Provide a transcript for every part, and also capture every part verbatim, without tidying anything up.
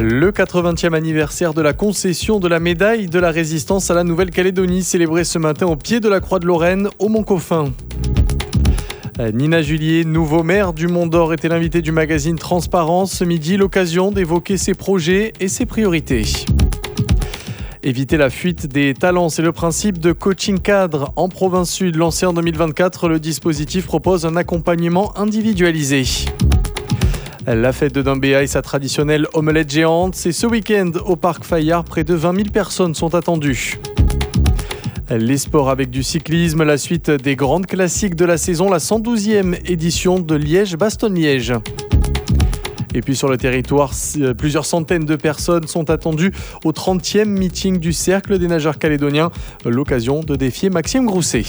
Le quatre-vingtième anniversaire de la concession de la médaille de la résistance à la Nouvelle-Calédonie, célébré ce matin au pied de la Croix de Lorraine, au Mont-Coffin. Nina Julier, nouveau maire du Mont-d'Or, était l'invité du magazine Transparence ce midi, l'occasion d'évoquer ses projets et ses priorités. Éviter la fuite des talents, c'est le principe de coaching cadre. En province sud, lancé en deux mille vingt-quatre, le dispositif propose un accompagnement individualisé. La fête de Dumbéa et sa traditionnelle omelette géante, c'est ce week-end au Parc Fayard. Près de vingt mille personnes sont attendues. Les sports avec du cyclisme, la suite des grandes classiques de la saison, la cent douzième édition de Liège-Bastogne-Liège. Et puis sur le territoire, plusieurs centaines de personnes sont attendues au trentième meeting du Cercle des nageurs calédoniens. L'occasion de défier Maxime Grousset.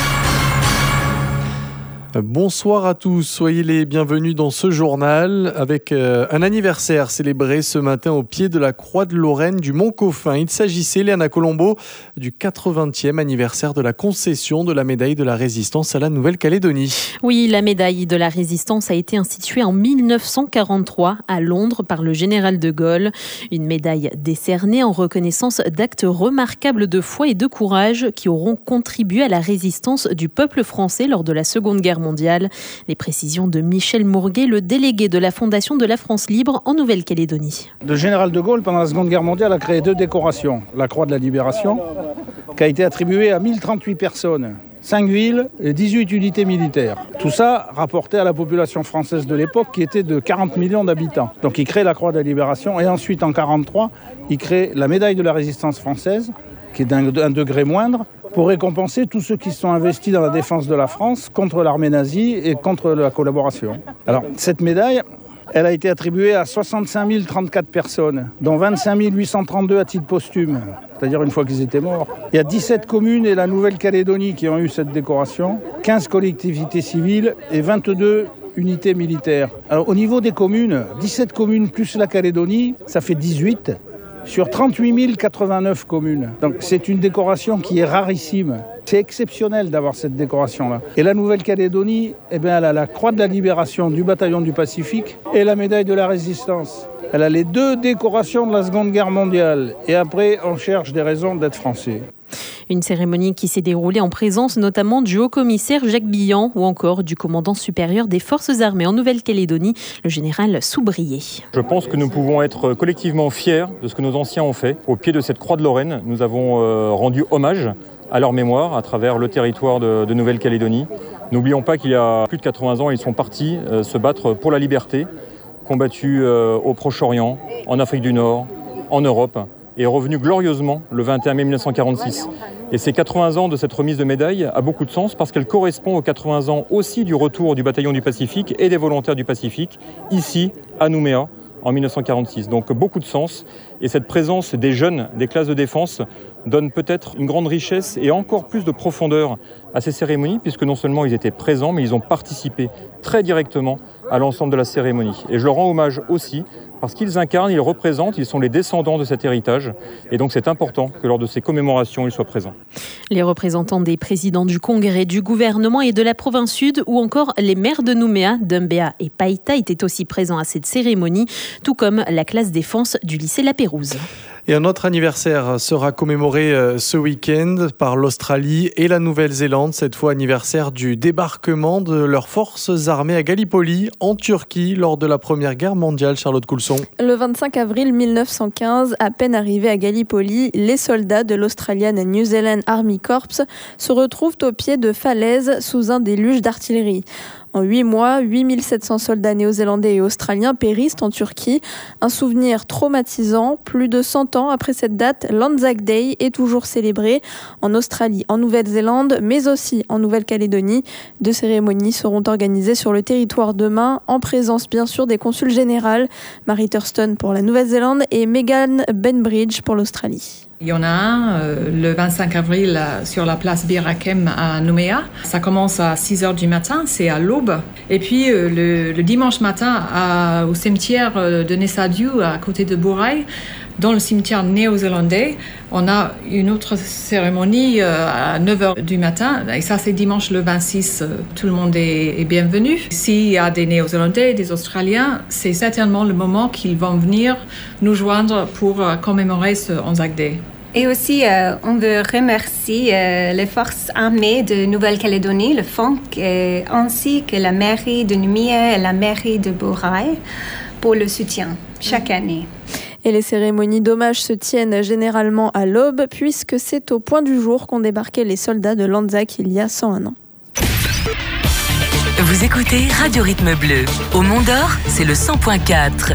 Bonsoir à tous, soyez les bienvenus dans ce journal avec euh, un anniversaire célébré ce matin au pied de la Croix de Lorraine du Mont-Coffin. Il s'agissait, Léana Colombo, du quatre-vingtième anniversaire de la concession de la médaille de la résistance à la Nouvelle-Calédonie. Oui, la médaille de la résistance a été instituée en mille neuf cent quarante-trois à Londres par le général de Gaulle. Une médaille décernée en reconnaissance d'actes remarquables de foi et de courage qui auront contribué à la résistance du peuple français lors de la Seconde Guerre mondiale. mondiale. Les précisions de Michel Mourguet, le délégué de la Fondation de la France libre en Nouvelle-Calédonie. Le général de Gaulle, pendant la Seconde Guerre mondiale, a créé deux décorations. La Croix de la Libération, qui a été attribuée à mille trente-huit personnes, cinq villes et dix-huit unités militaires. Tout ça rapporté à la population française de l'époque, qui était de quarante millions d'habitants. Donc il crée la Croix de la Libération et ensuite, en quarante-trois, il crée la médaille de la résistance française, qui est d'un degré moindre, pour récompenser tous ceux qui se sont investis dans la défense de la France contre l'armée nazie et contre la collaboration. Alors, cette médaille, elle a été attribuée à soixante-cinq mille trente-quatre personnes, dont vingt-cinq mille huit cent trente-deux à titre posthume, c'est-à-dire une fois qu'ils étaient morts. Il y a dix-sept communes et la Nouvelle-Calédonie qui ont eu cette décoration, quinze collectivités civiles et vingt-deux unités militaires. Alors, au niveau des communes, dix-sept communes plus la Calédonie, ça fait dix-huit. Sur trente-huit mille quatre-vingt-neuf communes. Donc c'est une décoration qui est rarissime. C'est exceptionnel d'avoir cette décoration-là. Et la Nouvelle-Calédonie, eh bien, elle a la Croix de la Libération du bataillon du Pacifique et la médaille de la Résistance. Elle a les deux décorations de la Seconde Guerre mondiale. Et après, on cherche des raisons d'être français. Une cérémonie qui s'est déroulée en présence notamment du haut-commissaire Jacques Billan ou encore du commandant supérieur des forces armées en Nouvelle-Calédonie, le général Soubrier. Je pense que nous pouvons être collectivement fiers de ce que nos anciens ont fait. Au pied de cette Croix de Lorraine, nous avons euh, rendu hommage à leur mémoire à travers le territoire de, de Nouvelle-Calédonie. N'oublions pas qu'il y a plus de quatre-vingts ans, ils sont partis euh, se battre pour la liberté, combattus euh, au Proche-Orient, en Afrique du Nord, en Europe, et revenu glorieusement le vingt et un mai mille neuf cent quarante-six. Et ces quatre-vingts ans de cette remise de médaille a beaucoup de sens parce qu'elle correspond aux quatre-vingts ans aussi du retour du bataillon du Pacifique et des volontaires du Pacifique, ici à Nouméa, en mille neuf cent quarante-six. Donc beaucoup de sens. Et cette présence des jeunes des classes de défense donne peut-être une grande richesse et encore plus de profondeur à ces cérémonies, puisque non seulement ils étaient présents, mais ils ont participé très directement à l'ensemble de la cérémonie. Et je leur rends hommage aussi, parce qu'ils incarnent, ils représentent, ils sont les descendants de cet héritage. Et donc c'est important que lors de ces commémorations, ils soient présents. Les représentants des présidents du Congrès, du gouvernement et de la province sud, ou encore les maires de Nouméa, Dumbéa et Païta étaient aussi présents à cette cérémonie, tout comme la classe défense du lycée La Pérouse. Et un autre anniversaire sera commémoré ce week-end par l'Australie et la Nouvelle-Zélande. Cette fois anniversaire du débarquement de leurs forces armées à Gallipoli, en Turquie, lors de la Première Guerre mondiale. Charlotte Coulson. Le vingt-cinq avril mille neuf cent quinze, à peine arrivés à Gallipoli, les soldats de l'Australian and New Zealand Army Corps se retrouvent au pied de falaises sous un déluge d'artillerie. En huit mois, huit mille sept cents soldats néo-zélandais et australiens périssent en Turquie. Un souvenir traumatisant. Plus de cent ans après cette date, l'Anzac Day est toujours célébré en Australie, en Nouvelle-Zélande, mais aussi en Nouvelle-Calédonie. Deux cérémonies seront organisées sur le territoire demain, en présence bien sûr des consuls générales, Marie Thurston pour la Nouvelle-Zélande et Megan Benbridge pour l'Australie. Il y en a un euh, le vingt-cinq avril euh, sur la place Bir Hakeim à Nouméa. Ça commence à six heures du matin, c'est à l'aube. Et puis euh, le, le dimanche matin à, au cimetière de Nessadiou, à côté de Bourail, dans le cimetière néo-zélandais, on a une autre cérémonie euh, à neuf heures du matin. Et ça, c'est dimanche le vingt-six. Euh, tout le monde est, est bienvenu. S'il y a des néo-zélandais, des Australiens, c'est certainement le moment qu'ils vont venir nous joindre pour euh, commémorer ce Anzac Day. Et aussi, euh, on veut remercier euh, les forces armées de Nouvelle-Calédonie, le F O N C, et, ainsi que la mairie de Nouméa et la mairie de Bourail pour le soutien chaque année. Et les cérémonies d'hommage se tiennent généralement à l'aube, puisque c'est au point du jour qu'ont débarqué les soldats de l'Anzac il y a cent un ans. Vous écoutez Radio Rythme Bleu. Au Mont-d'Or, c'est le cent point quatre.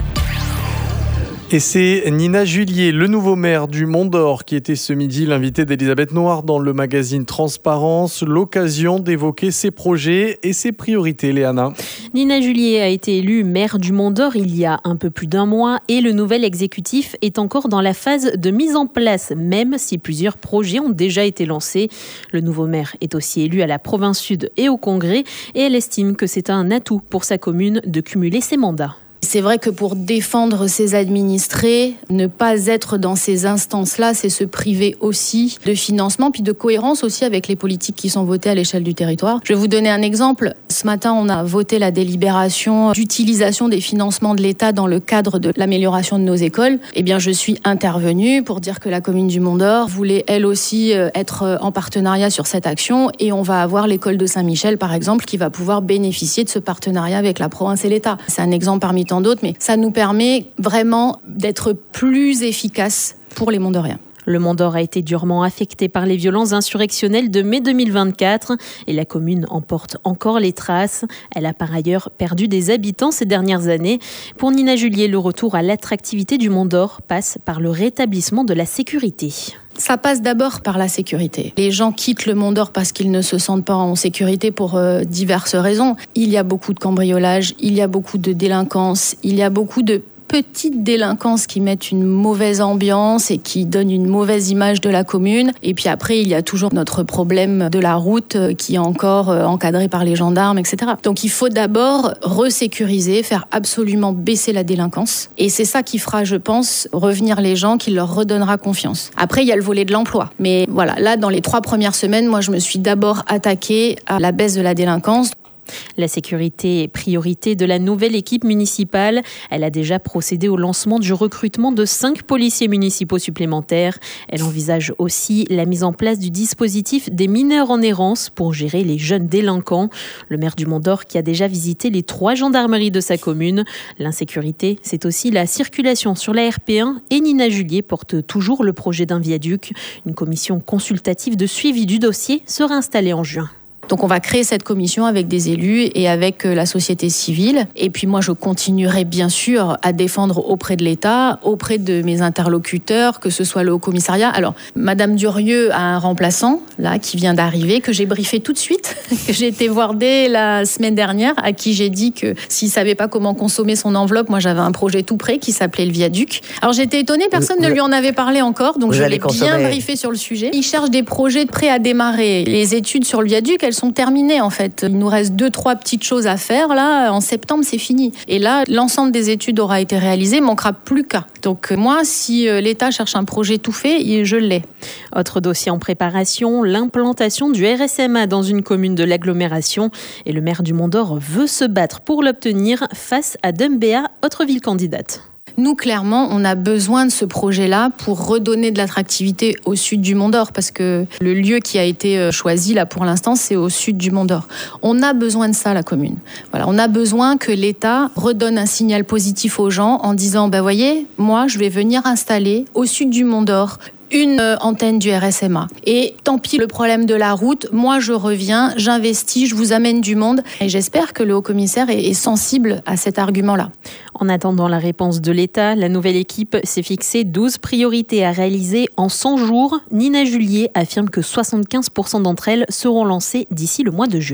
Et c'est Nina Julier, le nouveau maire du Mont-d'Or, qui était ce midi l'invité d'Elisabeth Noir dans le magazine Transparence. L'occasion d'évoquer ses projets et ses priorités, Léana. Nina Julier a été élue maire du Mont-d'Or il y a un peu plus d'un mois et le nouvel exécutif est encore dans la phase de mise en place, même si plusieurs projets ont déjà été lancés. Le nouveau maire est aussi élu à la province sud et au Congrès et elle estime que c'est un atout pour sa commune de cumuler ses mandats. C'est vrai que pour défendre ses administrés, ne pas être dans ces instances-là, c'est se priver aussi de financement, puis de cohérence aussi avec les politiques qui sont votées à l'échelle du territoire. Je vais vous donner un exemple. Ce matin, on a voté la délibération d'utilisation des financements de l'État dans le cadre de l'amélioration de nos écoles. Eh bien, je suis intervenue pour dire que la commune du Mont-d'Or voulait elle aussi être en partenariat sur cette action et on va avoir l'école de Saint-Michel, par exemple, qui va pouvoir bénéficier de ce partenariat avec la province et l'État. C'est un exemple parmi tant d'autres, mais ça nous permet vraiment d'être plus efficaces pour les Mont-d'Oriens. Le Mont-d'Or a été durement affecté par les violences insurrectionnelles de mai deux mille vingt-quatre et la commune en porte encore les traces. Elle a par ailleurs perdu des habitants ces dernières années. Pour Nina Julier, le retour à l'attractivité du Mont-d'Or passe par le rétablissement de la sécurité. Ça passe d'abord par la sécurité. Les gens quittent le Mont-d'Or parce qu'ils ne se sentent pas en sécurité pour euh, diverses raisons. Il y a beaucoup de cambriolages, il y a beaucoup de délinquance, il y a beaucoup de petites délinquances qui mettent une mauvaise ambiance et qui donnent une mauvaise image de la commune. Et puis après, il y a toujours notre problème de la route qui est encore encadré par les gendarmes, et cetera. Donc il faut d'abord resécuriser, faire absolument baisser la délinquance. Et c'est ça qui fera, je pense, revenir les gens, qui leur redonnera confiance. Après, il y a le volet de l'emploi. Mais voilà, là, dans les trois premières semaines, moi, je me suis d'abord attaquée à la baisse de la délinquance. La sécurité est priorité de la nouvelle équipe municipale. Elle a déjà procédé au lancement du recrutement de cinq policiers municipaux supplémentaires. Elle envisage aussi la mise en place du dispositif des mineurs en errance pour gérer les jeunes délinquants. Le maire du Mont-d'Or qui a déjà visité les trois gendarmeries de sa commune. L'insécurité, c'est aussi la circulation sur la R P un et Nina Julier porte toujours le projet d'un viaduc. Une commission consultative de suivi du dossier sera installée en juin. Donc on va créer cette commission avec des élus et avec la société civile. Et puis moi, je continuerai bien sûr à défendre auprès de l'État, auprès de mes interlocuteurs, que ce soit le Haut-Commissariat. Alors, Madame Durieux a un remplaçant, là, qui vient d'arriver, que j'ai briefé tout de suite, que j'ai été voir dès la semaine dernière, à qui j'ai dit que s'il ne savait pas comment consommer son enveloppe, moi j'avais un projet tout prêt qui s'appelait le viaduc. Alors j'étais étonnée, personne vous, ne lui en avait parlé encore, donc je l'ai bien briefé sur le sujet. Il cherche des projets prêts à démarrer. Les études sur le viaduc, elles sont terminées en fait. Il nous reste deux, trois petites choses à faire. Là, en septembre, c'est fini. Et là, l'ensemble des études aura été réalisé, il manquera plus qu'à. Donc moi, si l'État cherche un projet tout fait, je l'ai. Autre dossier en préparation, l'implantation du R S M A dans une commune de l'agglomération. Et le maire du Mont-d'Or veut se battre pour l'obtenir face à Dumbéa, autre ville candidate. Nous, clairement, on a besoin de ce projet-là pour redonner de l'attractivité au sud du Mont-d'Or, parce que le lieu qui a été choisi, là, pour l'instant, c'est au sud du Mont-d'Or. On a besoin de ça, la commune. Voilà, on a besoin que l'État redonne un signal positif aux gens en disant, ben, voyez, moi, je vais venir installer au sud du Mont-d'Or une antenne du R S M A. Et tant pis le problème de la route, moi je reviens, j'investis, je vous amène du monde. Et j'espère que le haut-commissaire est sensible à cet argument-là. En attendant la réponse de l'État, la nouvelle équipe s'est fixé douze priorités à réaliser en cent jours. Nina Julier affirme que soixante-quinze pour cent d'entre elles seront lancées d'ici le mois de juin.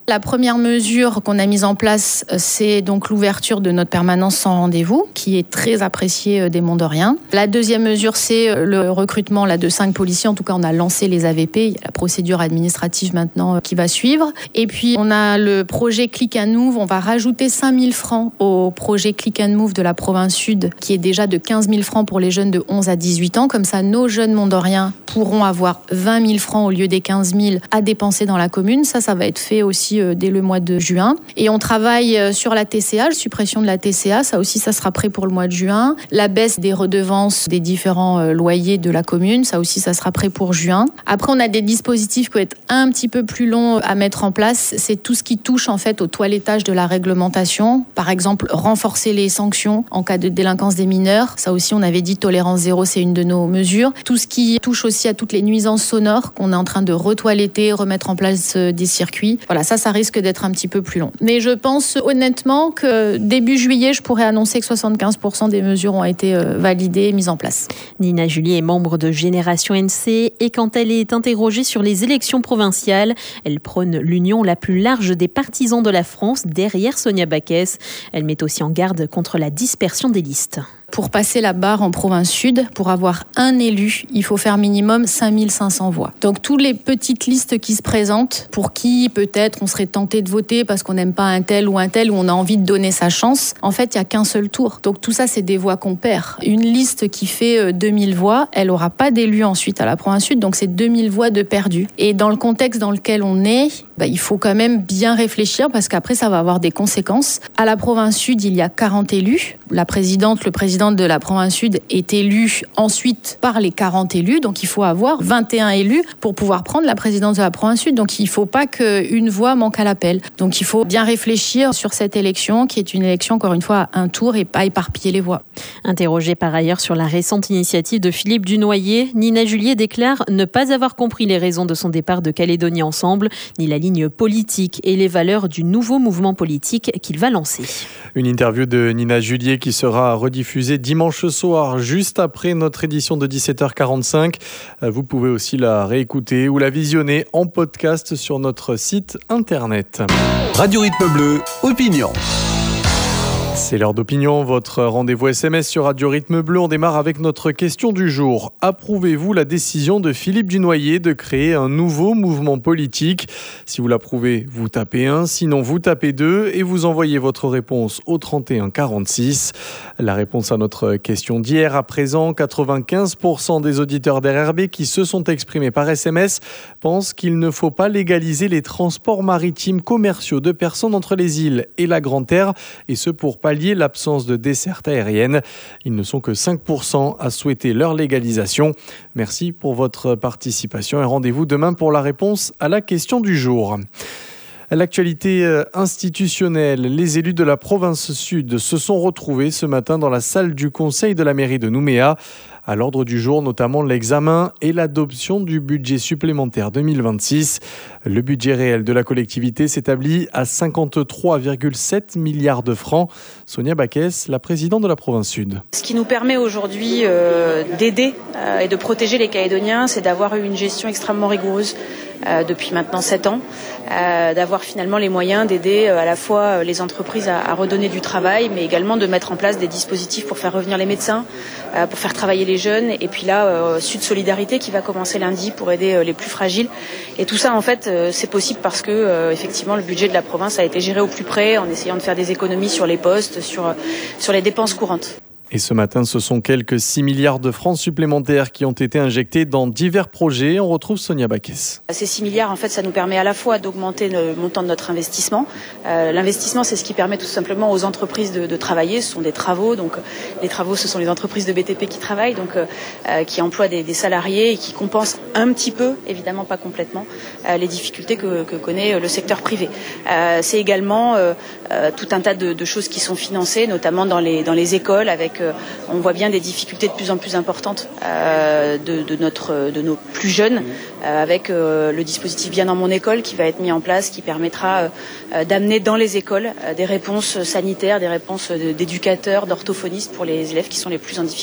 La première mesure qu'on a mise en place, c'est donc l'ouverture de notre permanence sans rendez-vous, qui est très appréciée des Mondoriens. La deuxième mesure, c'est le recrutement là, de cinq policiers. En tout cas, on a lancé les A V P. Il y a la procédure administrative maintenant qui va suivre. Et puis, on a le projet Click and Move. On va rajouter cinq mille francs au projet Click and Move de la province sud, qui est déjà de quinze mille francs pour les jeunes de onze à dix-huit ans. Comme ça, nos jeunes Mondoriens pourront avoir vingt mille francs au lieu des quinze mille à dépenser dans la commune. Ça, ça va être fait aussi dès le mois de juin. Et on travaille sur la T C A, la suppression de la T C A. Ça aussi, ça sera prêt pour le mois de juin. La baisse des redevances des différents loyers de la commune. Ça aussi, ça sera prêt pour juin. Après, on a des dispositifs qui vont être un petit peu plus longs à mettre en place. C'est tout ce qui touche en fait au toilettage de la réglementation. Par exemple, renforcer les sanctions en cas de délinquance des mineurs. Ça aussi, on avait dit tolérance zéro, c'est une de nos mesures. Tout ce qui touche aussi à toutes les nuisances sonores qu'on est en train de retoiletter, remettre en place des circuits. Voilà, ça, ça risque d'être un petit peu plus long. Mais je pense honnêtement que début juillet, je pourrais annoncer que soixante-quinze pour cent des mesures ont été validées et mises en place. Nina Julier est membre de Génération N C et quand elle est interrogée sur les élections provinciales, elle prône l'union la plus large des partisans de la France derrière Sonia Backès. Elle met aussi en garde contre la dispersion des listes. Pour passer la barre en province sud, pour avoir un élu, il faut faire minimum cinq mille cinq cents voix. Donc toutes les petites listes qui se présentent, pour qui peut-être on serait tenté de voter parce qu'on n'aime pas un tel ou un tel, ou on a envie de donner sa chance, en fait il n'y a qu'un seul tour. Donc tout ça c'est des voix qu'on perd. Une liste qui fait deux mille voix, elle n'aura pas d'élu ensuite à la province sud, donc c'est deux mille voix de perdu. Et dans le contexte dans lequel on est, bah, il faut quand même bien réfléchir parce qu'après ça va avoir des conséquences. À la province sud, il y a quarante élus. La présidente, le président de la province sud est élu ensuite par les quarante élus, donc il faut avoir vingt et un élus pour pouvoir prendre la présidence de la province sud, donc il ne faut pas qu'une voix manque à l'appel. Donc il faut bien réfléchir sur cette élection qui est une élection encore une fois à un tour et pas éparpiller les voix. Interrogée par ailleurs sur la récente initiative de Philippe Dunoyer, Nina Julier déclare ne pas avoir compris les raisons de son départ de Calédonie Ensemble, ni la ligne politique et les valeurs du nouveau mouvement politique qu'il va lancer. Une interview de Nina Julier qui sera rediffusée dimanche soir, juste après notre édition de dix-sept heures quarante-cinq. Vous pouvez aussi la réécouter ou la visionner en podcast sur notre site internet. Radio Rythme Bleu, opinion. C'est l'heure d'opinion, votre rendez-vous S M S sur Radio Rythme Bleu. On démarre avec notre question du jour. Approuvez-vous la décision de Philippe Dunoyer de créer un nouveau mouvement politique ? Si vous l'approuvez, vous tapez un, sinon vous tapez deux et vous envoyez votre réponse au trente et un quarante-six. La réponse à notre question d'hier, à présent, quatre-vingt-quinze pour cent des auditeurs d'R R B qui se sont exprimés par S M S pensent qu'il ne faut pas légaliser les transports maritimes commerciaux de personnes entre les îles et la Grande Terre, et ce pour pallier l'absence de desserte aérienne. Ils ne sont que cinq pour cent à souhaiter leur légalisation. Merci pour votre participation et rendez-vous demain pour la réponse à la question du jour. L'actualité institutionnelle, les élus de la province sud se sont retrouvés ce matin dans la salle du conseil de la mairie de Nouméa. À l'ordre du jour, notamment l'examen et l'adoption du budget supplémentaire deux mille vingt-six. Le budget réel de la collectivité s'établit à cinquante-trois virgule sept milliards de francs. Sonia Backès, la présidente de la province sud. Ce qui nous permet aujourd'hui euh, d'aider euh, et de protéger les Calédoniens, c'est d'avoir eu une gestion extrêmement rigoureuse euh, depuis maintenant sept ans, euh, d'avoir finalement les moyens d'aider euh, à la fois les entreprises à, à redonner du travail, mais également de mettre en place des dispositifs pour faire revenir les médecins, euh, pour faire travailler les jeunes, et puis là, euh, Sud Solidarité qui va commencer lundi pour aider euh, les plus fragiles. Et tout ça, en fait, euh, c'est possible parce que, euh, effectivement, le budget de la province a été géré au plus près, en essayant de faire des économies sur les postes, sur, euh, sur les dépenses courantes. Et ce matin, ce sont quelques six milliards de francs supplémentaires qui ont été injectés dans divers projets. On retrouve Sonia Backès. Ces six milliards, en fait, ça nous permet à la fois d'augmenter le montant de notre investissement. Euh, l'investissement, c'est ce qui permet tout simplement aux entreprises de, de travailler. Ce sont des travaux. Donc, les travaux, ce sont les entreprises de B T P qui travaillent, donc euh, qui emploient des, des salariés et qui compensent un petit peu, évidemment pas complètement, euh, les difficultés que, que connaît le secteur privé. Euh, c'est également euh, euh, tout un tas de, de choses qui sont financées, notamment dans les, dans les écoles, avec on voit bien des difficultés de plus en plus importantes euh, de, de, notre, de nos plus jeunes, euh, avec euh, le dispositif Bien dans mon école qui va être mis en place, qui permettra euh, d'amener dans les écoles euh, des réponses sanitaires, des réponses d'éducateurs, d'orthophonistes pour les élèves qui sont les plus en difficulté.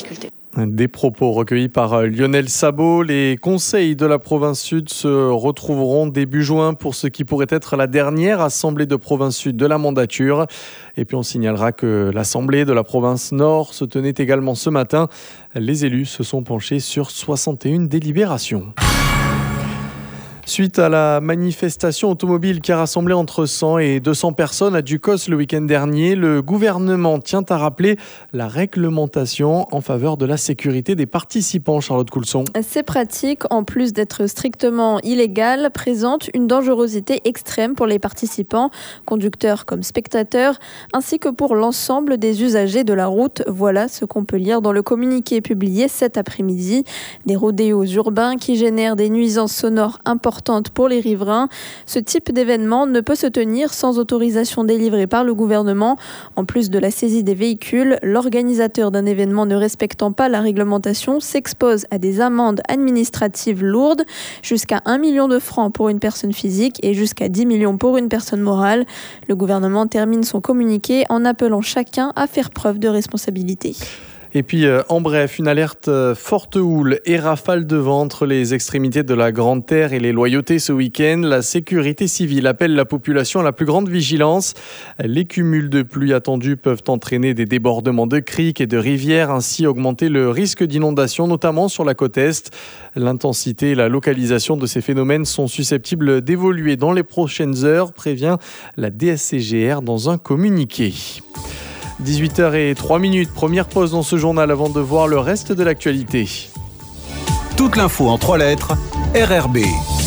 Des propos recueillis par Lionel Sabot. Les conseils de la province sud se retrouveront début juin pour ce qui pourrait être la dernière assemblée de province sud de la mandature. Et puis on signalera que l'assemblée de la province nord se tenait également ce matin. Les élus se sont penchés sur soixante et une délibérations. Suite à la manifestation automobile qui a rassemblé entre cent et deux cents personnes à Ducos le week-end dernier, le gouvernement tient à rappeler la réglementation en faveur de la sécurité des participants. Charlotte Coulson. Ces pratiques, en plus d'être strictement illégales, présentent une dangerosité extrême pour les participants, conducteurs comme spectateurs, ainsi que pour l'ensemble des usagers de la route. Voilà ce qu'on peut lire dans le communiqué publié cet après-midi. Des rodéos urbains qui génèrent des nuisances sonores importantes pour les riverains. Ce type d'événement ne peut se tenir sans autorisation délivrée par le gouvernement. En plus de la saisie des véhicules, l'organisateur d'un événement ne respectant pas la réglementation s'expose à des amendes administratives lourdes, jusqu'à un million de francs pour une personne physique et jusqu'à dix millions pour une personne morale. Le gouvernement termine son communiqué en appelant chacun à faire preuve de responsabilité. Et puis, euh, en bref, une alerte euh, forte houle et rafale de vent entre les extrémités de la Grande Terre et les Loyautés ce week-end. La sécurité civile appelle la population à la plus grande vigilance. Les cumuls de pluie attendus peuvent entraîner des débordements de criques et de rivières, ainsi augmenter le risque d'inondation, notamment sur la côte Est. L'intensité et la localisation de ces phénomènes sont susceptibles d'évoluer dans les prochaines heures, prévient la D S C G R dans un communiqué. dix-huit heures zéro trois, première pause dans ce journal avant de voir le reste de l'actualité. Toute l'info en trois lettres, R R B.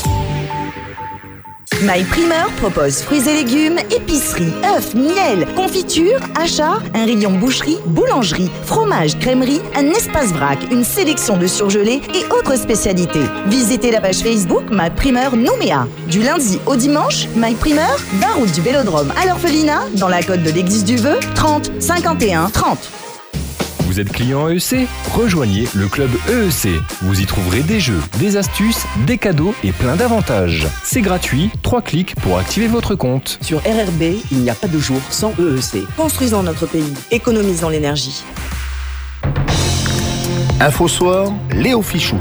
MyPrimeur propose fruits et légumes, épicerie, œufs, miel, confiture, achats, un rayon boucherie, boulangerie, fromage, crèmerie, un espace vrac, une sélection de surgelés et autres spécialités. Visitez la page Facebook MyPrimeur Nouméa. Du lundi au dimanche, MyPrimeur, vingt route du Vélodrome à l'Orphelinat, dans la côte de l'Église du Vœu, trente cinquante et un trente. Vous êtes client E E C ? Rejoignez le club E E C. Vous y trouverez des jeux, des astuces, des cadeaux et plein d'avantages. C'est gratuit, trois clics pour activer votre compte. Sur R R B, il n'y a pas de jour sans E E C. Construisons notre pays, économisons l'énergie. Info Soir, Léo Fichou.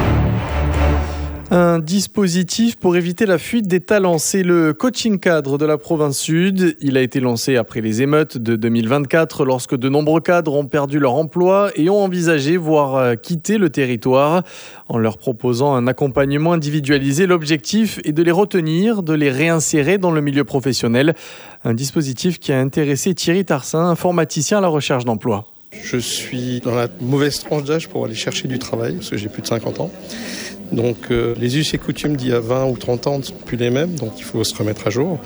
Un dispositif pour éviter la fuite des talents, c'est le coaching cadre de la province sud. Il a été lancé après les émeutes de deux mille vingt-quatre, lorsque de nombreux cadres ont perdu leur emploi et ont envisagé, voire quitter le territoire. En leur proposant un accompagnement individualisé, l'objectif est de les retenir, de les réinsérer dans le milieu professionnel. Un dispositif qui a intéressé Thierry Tarsin, informaticien à la recherche d'emploi. Je suis dans la mauvaise tranche d'âge pour aller chercher du travail, parce que j'ai plus de cinquante ans. Donc euh, les us et coutumes d'il y a vingt ou trente ans ne sont plus les mêmes, donc il faut se remettre à jour.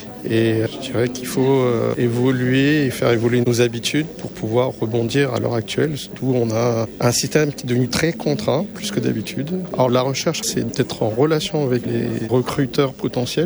Et je dirais qu'il faut euh, évoluer et faire évoluer nos habitudes pour pouvoir rebondir à l'heure actuelle. Surtout, on a un système qui est devenu très contraint, plus que d'habitude. Alors la recherche, c'est d'être en relation avec les recruteurs potentiels,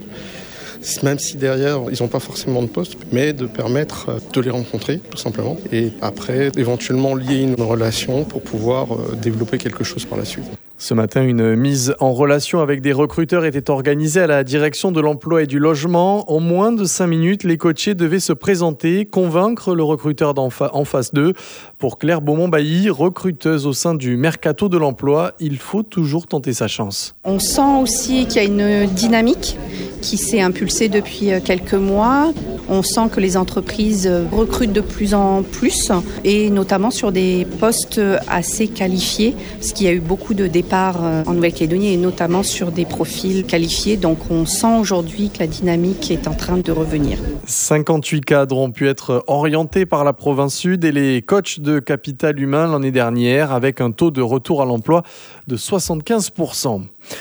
même si derrière, ils n'ont pas forcément de poste, mais de permettre de les rencontrer, tout simplement. Et après, éventuellement lier une relation pour pouvoir développer quelque chose par la suite. Ce matin, une mise en relation avec des recruteurs était organisée à la direction de l'emploi et du logement. En moins de cinq minutes, les coachés devaient se présenter, convaincre le recruteur d'en fa- en face d'eux. Pour Claire Beaumont-Bailly, recruteuse au sein du Mercato de l'emploi, il faut toujours tenter sa chance. On sent aussi qu'il y a une dynamique qui s'est impulsée depuis quelques mois. On sent que les entreprises recrutent de plus en plus et notamment sur des postes assez qualifiés, parce qu'il y a eu beaucoup de départs en Nouvelle-Calédonie et notamment sur des profils qualifiés. Donc on sent aujourd'hui que la dynamique est en train de revenir. cinquante-huit cadres ont pu être orientés par la province sud et les coachs de capital humain l'année dernière avec un taux de retour à l'emploi de soixante-quinze pour cent.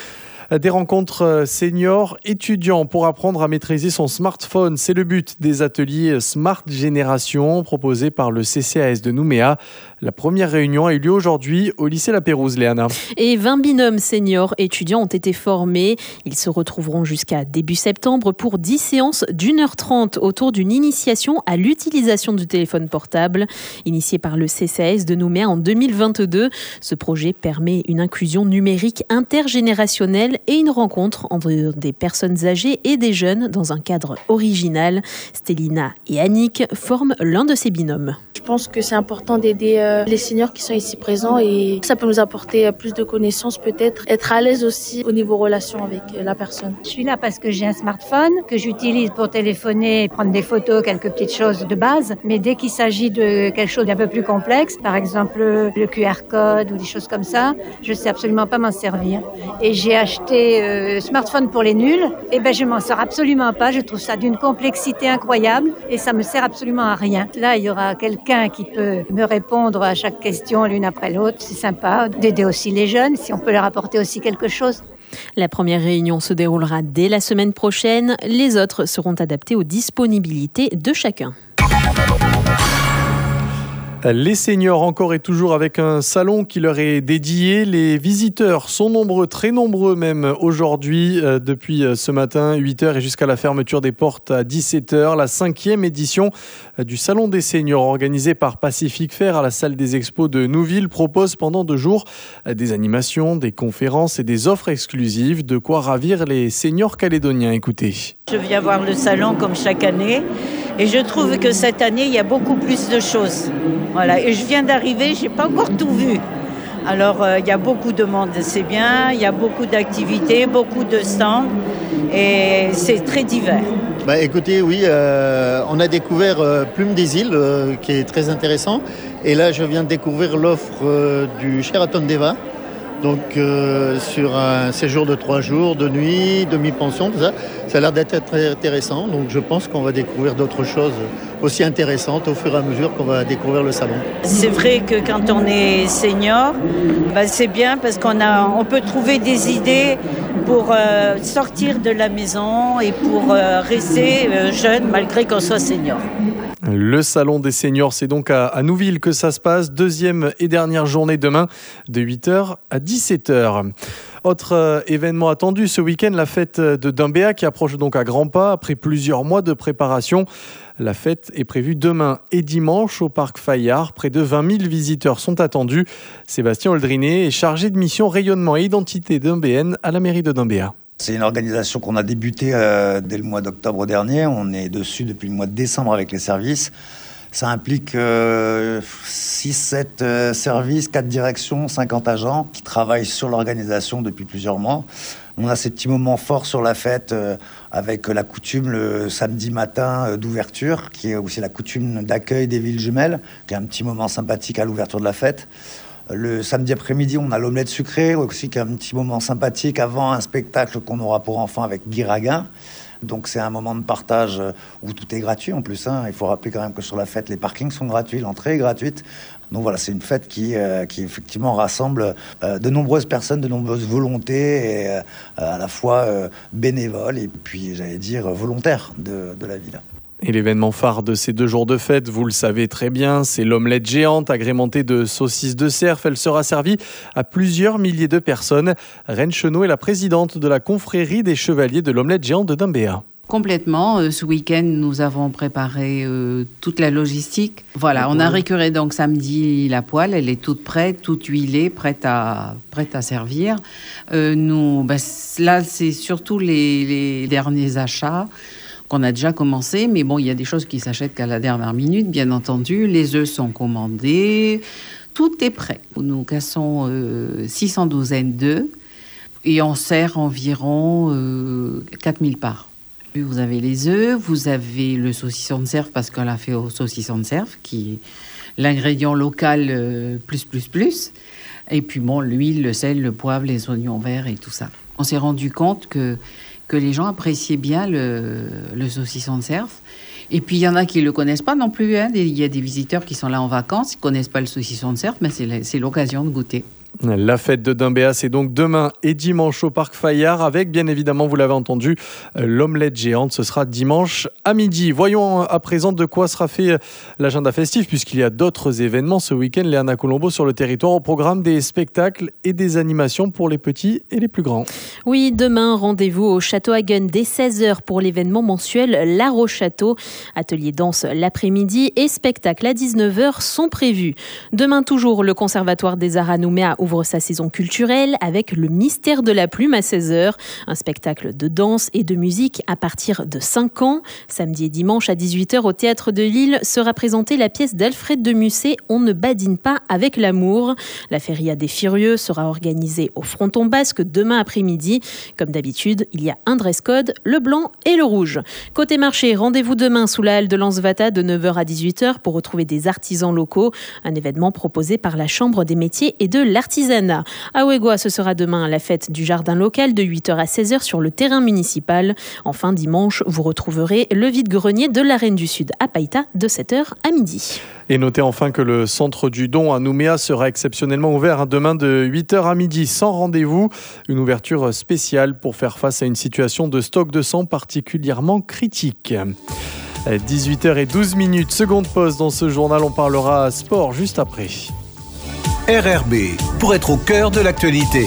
Des rencontres seniors étudiants pour apprendre à maîtriser son smartphone. C'est le but des ateliers Smart Génération proposés par le C C A S de Nouméa. La première réunion a eu lieu aujourd'hui au lycée La Pérouse, Léana. Et vingt binômes seniors étudiants ont été formés. Ils se retrouveront jusqu'à début septembre pour dix séances d'une heure trente autour d'une initiation à l'utilisation du téléphone portable. Initié par le C C A S de Nouméa en deux mille vingt-deux, ce projet permet une inclusion numérique intergénérationnelle et une rencontre entre des personnes âgées et des jeunes dans un cadre original. Stélina et Annick forment l'un de ces binômes. Je pense que c'est important d'aider euh, les seniors qui sont ici présents et ça peut nous apporter euh, plus de connaissances, peut-être être à l'aise aussi au niveau relation avec euh, la personne. Je suis là parce que j'ai un smartphone que j'utilise pour téléphoner, prendre des photos, quelques petites choses de base. Mais dès qu'il s'agit de quelque chose d'un peu plus complexe, par exemple le Q R code ou des choses comme ça, je sais absolument pas m'en servir. Et j'ai acheté euh, smartphone pour les nuls. Et ben je m'en sors absolument pas. Je trouve ça d'une complexité incroyable et ça me sert absolument à rien. Là, il y aura quelqu'un qui peut me répondre à chaque question l'une après l'autre. C'est sympa d'aider aussi les jeunes, si on peut leur apporter aussi quelque chose. La première réunion se déroulera dès la semaine prochaine. Les autres seront adaptés aux disponibilités de chacun. Les seniors encore et toujours avec un salon qui leur est dédié. Les visiteurs sont nombreux, très nombreux même aujourd'hui, euh, depuis ce matin, huit heures et jusqu'à la fermeture des portes à dix-sept heures. La cinquième édition du Salon des seniors organisé par Pacific Fair à la salle des expos de Nouville propose pendant deux jours des animations, des conférences et des offres exclusives. De quoi ravir les seniors calédoniens. Écoutez. Je viens voir le salon comme chaque année. Et je trouve que cette année, il y a beaucoup plus de choses. Voilà. Et je viens d'arriver, je n'ai pas encore tout vu. Alors, euh, il y a beaucoup de monde, c'est bien. Il y a beaucoup d'activités, beaucoup de stands. Et c'est très divers. Bah, écoutez, oui, euh, on a découvert euh, Plume des Îles, euh, qui est très intéressant. Et là, je viens de découvrir l'offre euh, du Sheraton Deva. Donc euh, sur un séjour de trois jours, de nuit, demi-pension, tout ça, ça a l'air d'être très intéressant. Donc je pense qu'on va découvrir d'autres choses aussi intéressantes au fur et à mesure qu'on va découvrir le salon. C'est vrai que quand on est senior, bah c'est bien parce qu'on a, on peut trouver des idées pour euh, sortir de la maison et pour euh, rester euh, jeune malgré qu'on soit senior. Le Salon des seniors, c'est donc à, à Nouville que ça se passe. Deuxième et dernière journée demain de huit heures à dix-sept heures. Autre euh, événement attendu ce week-end, la fête de Dumbéa qui approche donc à grands pas après plusieurs mois de préparation. La fête est prévue demain et dimanche au Parc Fayard. Près de vingt mille visiteurs sont attendus. Sébastien Oldriné est chargé de mission rayonnement et identité dumbéenne à la mairie de Dumbéa. C'est une organisation qu'on a débutée euh, dès le mois d'octobre dernier. On est dessus depuis le mois de décembre avec les services. Ça implique euh, six sept euh, services, quatre directions, cinquante agents qui travaillent sur l'organisation depuis plusieurs mois. On a ces petits moments forts sur la fête euh, avec la coutume le samedi matin euh, d'ouverture, qui est aussi la coutume d'accueil des villes jumelles, qui est un petit moment sympathique à l'ouverture de la fête. Le samedi après-midi, on a l'omelette sucrée, aussi qui est un petit moment sympathique avant un spectacle qu'on aura pour enfants avec Guy Raguin. Donc c'est un moment de partage où tout est gratuit en plus. Hein. Il faut rappeler quand même que sur la fête, les parkings sont gratuits, l'entrée est gratuite. Donc voilà, c'est une fête qui, euh, qui effectivement rassemble euh, de nombreuses personnes, de nombreuses volontés, et, euh, à la fois euh, bénévoles et puis, j'allais dire, volontaires de, de la ville. Et l'événement phare de ces deux jours de fête, vous le savez très bien, c'est l'omelette géante agrémentée de saucisses de cerf. Elle sera servie à plusieurs milliers de personnes. Reine Chenot est la présidente de la confrérie des chevaliers de l'omelette géante de Dumbéa. Complètement. Ce week-end, nous avons préparé euh, toute la logistique. Voilà, on a récuré donc samedi la poêle. Elle est toute prête, toute huilée, prête à, prête à servir. Euh, nous, bah, là, c'est surtout les, les derniers achats qu'on a déjà commencé, mais bon, il y a des choses qui s'achètent qu'à la dernière minute, bien entendu. Les œufs sont commandés, tout est prêt. Nous cassons euh, six cents douzaines d'œufs et on sert environ euh, quatre mille parts. Vous avez les œufs, vous avez le saucisson de cerf, parce qu'on l'a fait au saucisson de cerf, qui est l'ingrédient local euh, plus, plus, plus. Et puis bon, l'huile, le sel, le poivre, les oignons verts et tout ça. On s'est rendu compte que que les gens appréciaient bien le, le saucisson de cerf. Et puis, il y en a qui ne le connaissent pas non plus. Hein. Il y a des visiteurs qui sont là en vacances, qui ne connaissent pas le saucisson de cerf, mais c'est, c'est l'occasion de goûter. La fête de Dumbéa, c'est donc demain et dimanche au Parc Fayard, avec bien évidemment, vous l'avez entendu, l'omelette géante. Ce sera dimanche à midi. Voyons à présent de quoi sera fait l'agenda festif, puisqu'il y a d'autres événements ce week-end. Léana Colombo sur le territoire, au programme des spectacles et des animations pour les petits et les plus grands. Oui, demain, rendez-vous au Château Hagen dès seize heures pour l'événement mensuel L'Art au Château. Atelier danse l'après-midi et spectacle à dix-neuf heures sont prévus. Demain toujours, le Conservatoire des Arts à Nouméa ouvre sa saison culturelle avec le Mystère de la Plume à seize heures. Un spectacle de danse et de musique à partir de cinq ans. Samedi et dimanche à dix-huit heures au Théâtre de Lille sera présentée la pièce d'Alfred de Musset « On ne badine pas avec l'amour ». La Feria des Furieux sera organisée au Fronton Basque demain après-midi. Comme d'habitude, il y a un dress code, le blanc et le rouge. Côté marché, rendez-vous demain sous la halle de Lansvata de neuf heures à dix-huit heures pour retrouver des artisans locaux. Un événement proposé par la Chambre des métiers et de l'artisanat. À Ouégois, ce sera demain la fête du jardin local de huit heures à seize heures sur le terrain municipal. Enfin, dimanche, vous retrouverez le vide-grenier de la Reine du Sud à Païta de sept heures à midi. Et notez enfin que le centre du don à Nouméa sera exceptionnellement ouvert demain de huit heures à midi sans rendez-vous. Une ouverture spéciale pour faire face à une situation de stock de sang particulièrement critique. dix-huit heures douze minutes, seconde pause dans ce journal, on parlera sport juste après. R R B, pour être au cœur de l'actualité.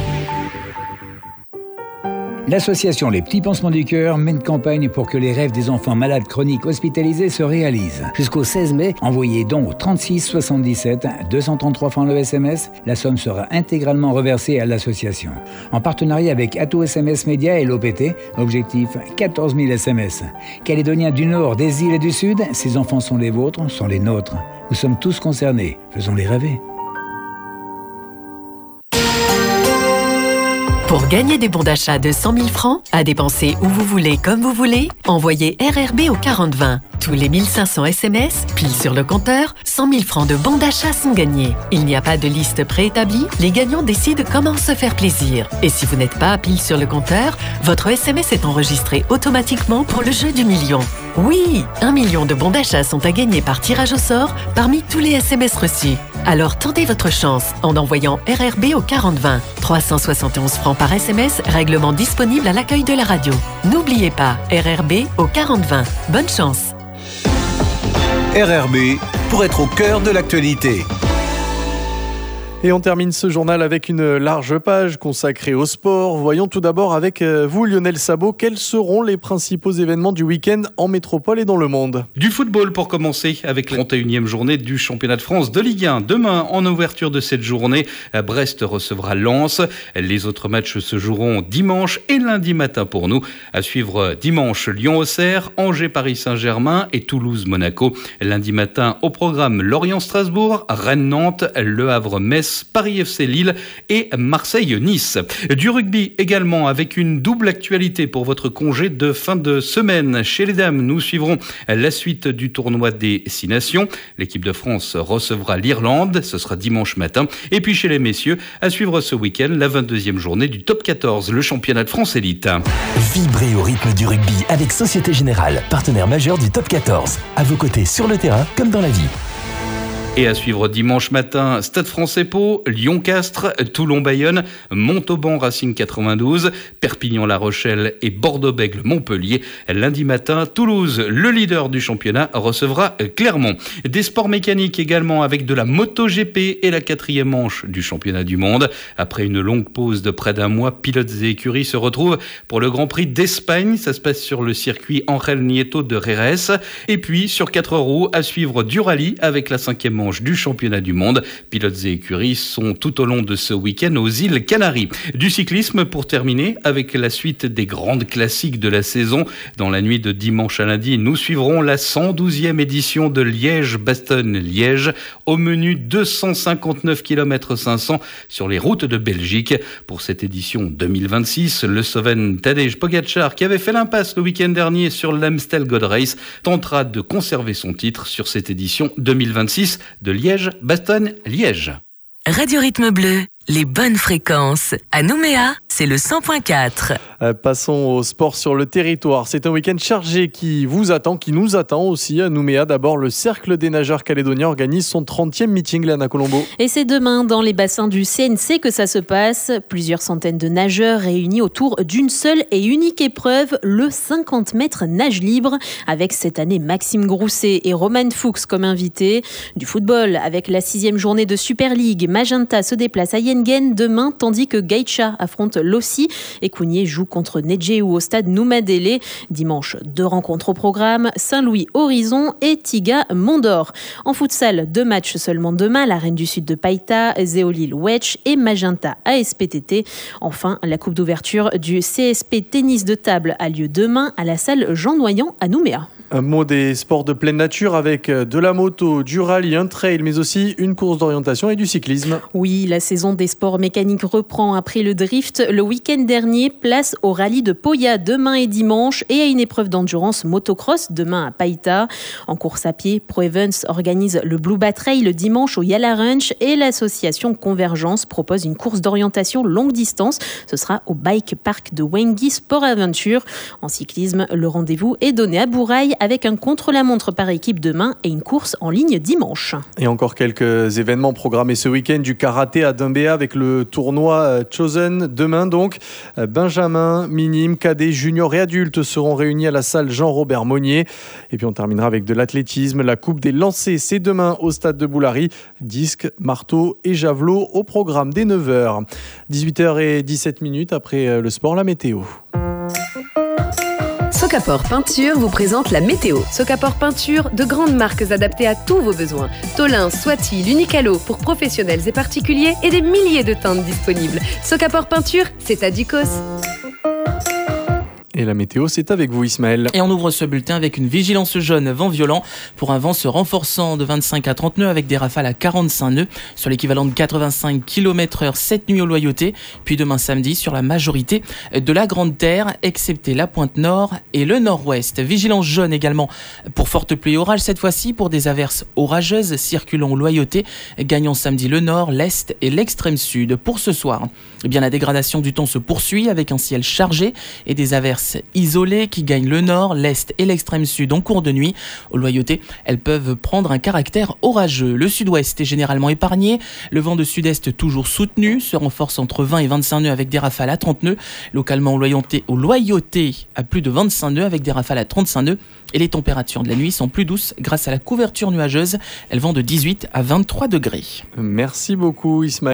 L'association Les Petits Pansements du Cœur mène campagne pour que les rêves des enfants malades chroniques hospitalisés se réalisent. Jusqu'au seize mai, envoyez donc au trente-six soixante-dix-sept, deux cent trente-trois francs le S M S. La somme sera intégralement reversée à l'association. En partenariat avec Atout S M S Média et l'O P T, objectif quatorze mille S M S. Calédoniens du Nord, des îles et du Sud, ces enfants sont les vôtres, sont les nôtres. Nous sommes tous concernés, faisons-les rêver. Pour gagner des bons d'achat de cent mille francs, à dépenser où vous voulez, comme vous voulez, envoyez R R B au quarante vingt. Tous les mille cinq cents S M S, pile sur le compteur, cent mille francs de bons d'achat sont gagnés. Il n'y a pas de liste préétablie, les gagnants décident comment se faire plaisir. Et si vous n'êtes pas pile sur le compteur, votre S M S est enregistré automatiquement pour le jeu du million. Oui, un million de bons d'achat sont à gagner par tirage au sort parmi tous les S M S reçus. Alors tentez votre chance en envoyant R R B au quarante vingt. trois cent soixante et onze francs par S M S, règlement disponible à l'accueil de la radio. N'oubliez pas, R R B au quarante vingt. Bonne chance. R R B, pour être au cœur de l'actualité. Et on termine ce journal avec une large page consacrée au sport. Voyons tout d'abord avec vous, Lionel Sabot, quels seront les principaux événements du week-end en métropole et dans le monde ? Du football pour commencer avec la trente et unième journée du championnat de France de Ligue un. Demain, en ouverture de cette journée, Brest recevra Lens. Les autres matchs se joueront dimanche et lundi matin pour nous. À suivre dimanche, Lyon-Auxerre, Angers-Paris-Saint-Germain et Toulouse-Monaco. Lundi matin, au programme Lorient-Strasbourg, Rennes-Nantes, Le Havre-Metz, Paris F C Lille et Marseille-Nice. Du rugby également avec une double actualité pour votre congé de fin de semaine. Chez les dames, nous suivrons la suite du tournoi des Six Nations. L'équipe de France recevra l'Irlande, ce sera dimanche matin. Et puis chez les messieurs, à suivre ce week-end la vingt-deuxième journée du Top quatorze, le championnat de France élite. Vibrez au rythme du rugby avec Société Générale, partenaire majeur du Top quatorze. À vos côtés sur le terrain comme dans la vie. Et à suivre dimanche matin, Stade Français-Pau, Lyon-Castres, Toulon-Bayonne, Montauban Racing quatre-vingt-douze, Perpignan-La Rochelle et Bordeaux-Bègles-Montpellier. Lundi matin, Toulouse, le leader du championnat, recevra Clermont. Des sports mécaniques également avec de la MotoGP et la quatrième manche du championnat du monde. Après une longue pause de près d'un mois, pilotes et écuries se retrouvent pour le Grand Prix d'Espagne. Ça se passe sur le circuit Ángel Nieto de Jerez. Et puis, sur quatre roues, à suivre du rallye avec la cinquième manche du championnat du monde. Pilotes et écuries sont tout au long de ce week-end aux îles Canaries. Du cyclisme pour terminer avec la suite des grandes classiques de la saison. Dans la nuit de dimanche à lundi, nous suivrons la cent douzième édition de Liège-Bastogne-Liège. Au menu deux cent cinquante-neuf kilomètres cinq cents sur les routes de Belgique. Pour cette édition deux mille vingt-six, le Slovène Tadej Pogačar, qui avait fait l'impasse le week-end dernier sur l'Amstel Gold Race, tentera de conserver son titre sur cette édition deux mille vingt-six de Liège-Bastogne-Liège. Radio Rythme Bleu, les bonnes fréquences. À Nouméa, c'est le cent point quatre. Euh, passons au sport sur le territoire. C'est un week-end chargé qui vous attend, qui nous attend aussi à Nouméa. D'abord, le Cercle des nageurs calédoniens organise son trentième meeting, Léana Colombo. Et c'est demain dans les bassins du C N C que ça se passe. Plusieurs centaines de nageurs réunis autour d'une seule et unique épreuve, le cinquante mètres nage libre, avec cette année Maxime Grousset et Roman Fuchs comme invités. Du football avec la sixième journée de Super League. Magenta se déplace à Yengen demain, tandis que Gaïcha affronte Lossi et Cougnier joue joue contre Nedje ou au stade Noumadélé. Dimanche, deux rencontres au programme, Saint-Louis Horizon et Tiga Mondor. En futsal, deux matchs seulement demain, la Reine du Sud de Païta, Zéolil Wedge et Magenta A S P T T. Enfin, la coupe d'ouverture du C S P Tennis de table a lieu demain à la salle Jean Noyant à Nouméa. Un mot des sports de pleine nature avec de la moto, du rallye, un trail, mais aussi une course d'orientation et du cyclisme. Oui, la saison des sports mécaniques reprend après le drift. Le week-end dernier, place au rallye de Poya demain et dimanche et à une épreuve d'endurance motocross demain à Païta. En course à pied, ProEvents organise le Blue Bat Trail le dimanche au Yala Ranch et l'association Convergence propose une course d'orientation longue distance. Ce sera au Bike Park de Wengi Sport Aventure. En cyclisme, le rendez-vous est donné à Bourail avec un contre-la-montre par équipe demain et une course en ligne dimanche. Et encore quelques événements programmés ce week-end, du karaté à Doumbéa avec le tournoi Chosen. Demain donc, Benjamin, minime, cadet, junior et adulte seront réunis à la salle Jean-Robert Monnier. Et puis on terminera avec de l'athlétisme. La coupe des lancers, c'est demain au stade de Boulary. Disque, marteau et javelot au programme dès neuf heures. dix-huit heures dix-sept après le sport, la météo. Socapor Peinture vous présente la météo. Socapor Peinture, de grandes marques adaptées à tous vos besoins. Tolin, Swati, l'Unicalo pour professionnels et particuliers et des milliers de teintes disponibles. Socapor Peinture, c'est à Ducos. Et la météo, c'est avec vous, Ismaël. Et on ouvre ce bulletin avec une vigilance jaune, vent violent, pour un vent se renforçant de vingt-cinq à trente nœuds avec des rafales à quarante-cinq nœuds, sur l'équivalent de quatre-vingt-cinq kilomètres heure cette nuit aux Loyautés, puis demain samedi sur la majorité de la Grande Terre, excepté la pointe nord et le nord-ouest. Vigilance jaune également pour fortes pluies et orages, cette fois-ci pour des averses orageuses circulant aux Loyautés, gagnant samedi le nord, l'est et l'extrême sud. Pour ce soir, eh bien, la dégradation du temps se poursuit avec un ciel chargé et des averses isolées qui gagnent le nord, l'est et l'extrême sud en cours de nuit. Aux Loyautés, elles peuvent prendre un caractère orageux. Le sud-ouest est généralement épargné. Le vent de sud-est toujours soutenu se renforce entre vingt et vingt-cinq nœuds avec des rafales à trente nœuds. Localement aux Loyautés, aux Loyautés à plus de vingt-cinq nœuds avec des rafales à trente-cinq nœuds. Et les températures de la nuit sont plus douces grâce à la couverture nuageuse. Elles vont de dix-huit à vingt-trois degrés. Merci beaucoup, Ismaël.